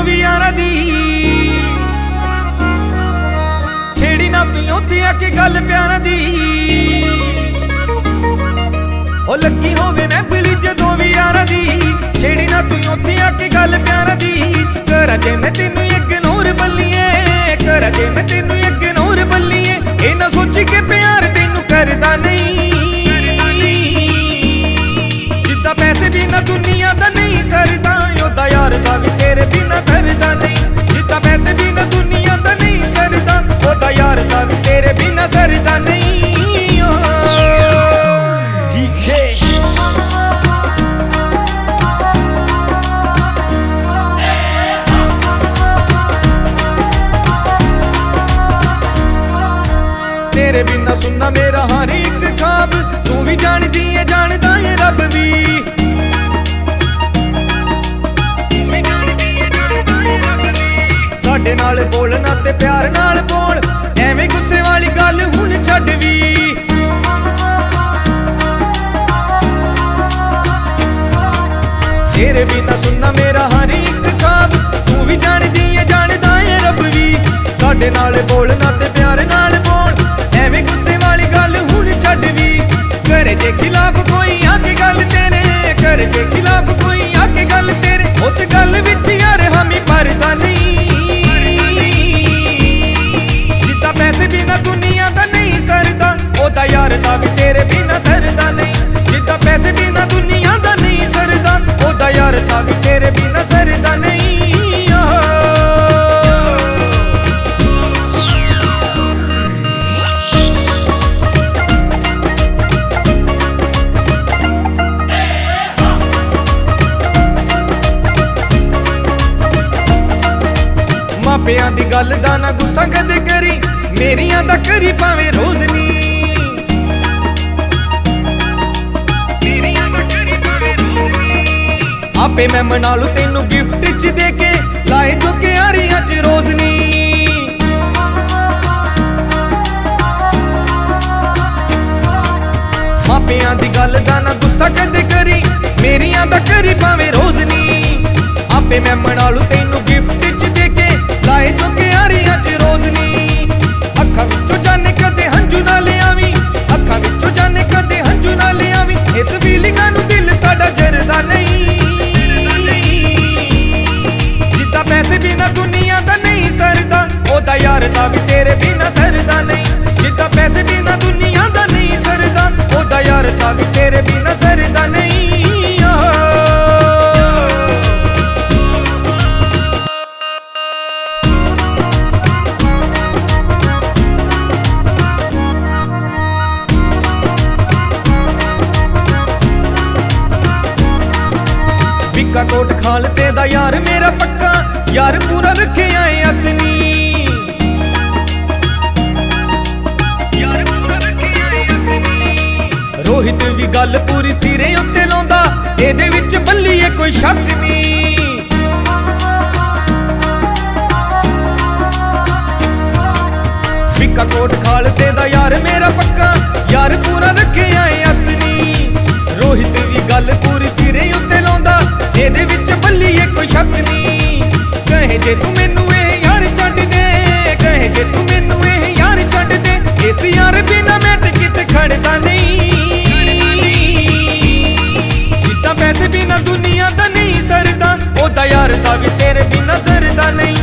भी यारा दी। छेड़ी ना पियो ती आके गल प्यारा दी। ओ लगी होवे महफिल जदों भी यारा दी। छेड़ी ना पियो ती आके गल प्यारा दी। करा जे मैं तेनू इग्नोर बल्लिए, करा जे मैं तेनू इग्नोर बल्लिए। ए ना सोची के प्यार तेनू करदा नहीं। जिद्दा पैसे बिना दुनिया दा नहीं सरदा, ओदा यार दा भी तेरे बिना सरदा नहीं। जिद्दा पैसे बिना दुनिया दा नहीं सरदा, ओदा यार दा भी तेरे बिना सरदा नहीं। ठीक है तेरे बिना सुनना मेरा हर एक ख्वाब। तू भी जानदी है जानदा है रब भी। साडे नाल बोलना ते प्यार नाल बोल, एवें गुस्से वाली गल हुण छड्ड वी। तेरे बिना सुनना मेरा हर एक ख्वाब। तू भी जानदी है जानदा है रब भी। साडे नाल बोलना ते प्यार नाल बोल, एवें गुस्से वाली गल हुण छड्ड वी। करे जे खिलाफ कोई आके गल तेरे, करे जे खिलाफ कोई आके गल तेरे, उस गल विच यार हामी मरदा नहीं। जिद्दा पैसे बिना दुनिया दा नहीं सरदा, ओदा यार दा भी तेरे बिना सरदा नहीं। जिद्दा पैसे बिना दुनिया दा नहीं सरदा, ओदा यार दा भी तेरे बिना सरदा नहीं। मापियां दी गल दा ना गुस्सा कदे करी, मेरियां दा करी भावें रोज नी। आपे मैं मना लू तेनू गिफ्ट च देके, लाए जो के यारियां च रोज नी। मापियां दी गल दा ना गुस्सा कदे करी, मेरियां दा करी भावें रोज नी। आपे मैं मना लू तेनू गिफ्ट च देके, लाए जो के यारियां च रोज नी। अखां विचों जाने कदे हंजू ना ले आवी, अखां विचों जाने कदे हंजू ना ले आवी। इस फीलिंगां नू दिल साडा जरदा नहीं। जिद्दा पैसे बिना दुनिया दा नहीं सरदा, ओदा यार दा भी तेरे बिना सरदा नहीं। जिद्दा पैसे बिना दुनिया दा नहीं सरदा, ओदा यार दा भी तेरे बिना सरदा नहीं। बिक्का कोट खालसे दा यार मेरा पक्का, यार पूरा रखे आए अतनी। रोहित भी गल पूरी सिरे उत्ते लाउंदा, एदे विच बल्लीए कोई शक नहीं। बिक्का कोट खालसे दा यार मेरा पक्का, यार पूरा रखे आए अतनी। रोहित भी गल पूरी सिरे उत्ते लाउंदा, एदे विच बल्लीए कोई शक नहीं। कहे जे तू मैनू ए यार छड्ड दे, कहे जे तू मैनू ए यार छड्ड दे, इस यार बिना मैं ते किते खड़दा नहीं। जिद्दा पैसे बिना दुनिया दा नहीं सरदा, ओदा यार दा भी तेरे बिना सरदा नहीं।